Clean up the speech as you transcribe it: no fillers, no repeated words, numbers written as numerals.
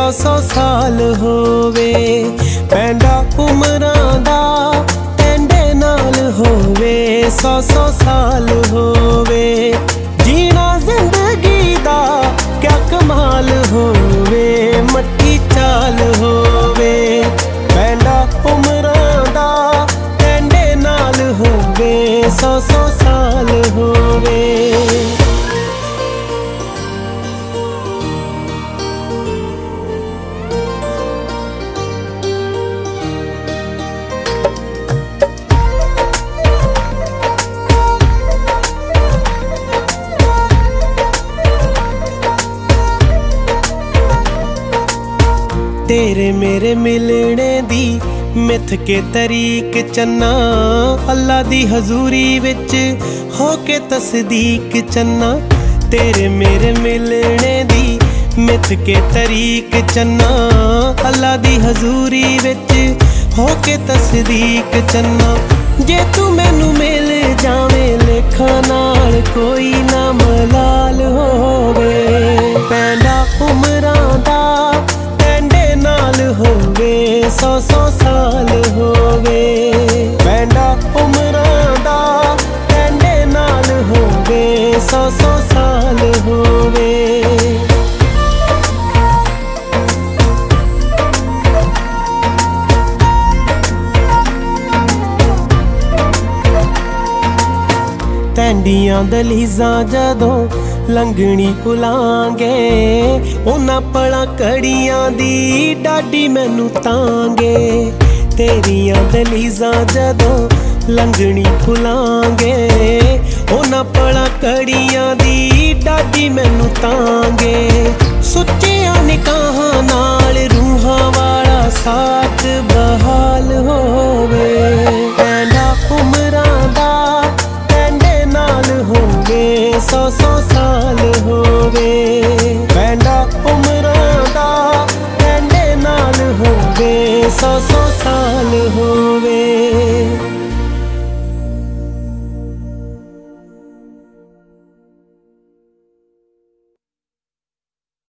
100 ਸਾਲ ਹੋਵੇ। ਪੈਂਡਾ ਉਮਰਾਂ ਦਾ ਟੈਂਡੇ ਨਾਲ ਹੋਵੇ 100 ਸਾਲ ਹੋਵੇ। ਜੀਣਾ ਜ਼ਿੰਦਗੀ ਦਾ ਕਿਆ ਕਮਾਲ ਹੋਵੇ, ਮੱਠੀ ਚਾਲ ਹੋਵੇ। ਪੈਂਡਾ ਉਮਰਾਂ ਦਾ ਟੈਂਡੇ ਨਾਲ ਹੋਵੇ 100 ਸਾਲ ਹੋਵੇ। तेरे मेरे मिलने दी मिथ के तरीक चन्ना, अल्लाह दी हजूरी विच हो के तसदीक चन्ना। तेरे मेरे मिलने दी मिथ के तरीक चन्ना, अल्लाह दी हजूरी विच हो के तसदीक चन्ना। जे तू मैनू मिल जावे लेखा नाल कोई ना मलाल होवे। पैंडा उमरां दा होवे 100 साल होवे। पैंडा उमरां दा टैंडे नाल होवे 100 साल होवे। ਟੈਂਡੀਆਂ ਦਲੀਜ਼ਾਂ ਜਦੋਂ ਲੰਘਣੀ ਭੁਲਾਂਗੇ, ਉਹਨਾਂ ਪਲਾਂ ਕੜੀਆਂ ਦੀ ਡਾਢੀ ਮੈਨੂੰ ਤਾਂਗੇ। ਤੇਰੀਆਂ ਦਲੀਜ਼ਾਂ ਜਦੋਂ ਲੰਘਣੀ ਭੁਲਾਂਗੇ, ਉਹਨਾਂ ਪਲਾਂ ਕੜੀਆਂ ਦੀ ਡਾਢੀ ਮੈਨੂੰ ਤਾਂਗੇ। ਸੁੱਚੀਆਂ ਨਿਕਾਹਾਂ ਨਾਲ ਰੂਹਾਂ ਵਾਲਾ ਸਾਥ ਬਹਾਲ ਹੋਵੇ। ਪੈਂਡਾ ਉਮਰਾਂ ਦਾ ਟੈਂਡੇ ਨਾਲ ਹੋਵੇ 100 ਸਾਲ ਹੋਵੇ। ਪੈਂਡਾ ਉਮਰਾਂ ਦਾ ਟੈਂਡੇ ਨਾਲ ਹੋਵੇ 100 ਸਾਲ ਹੋਵੇ।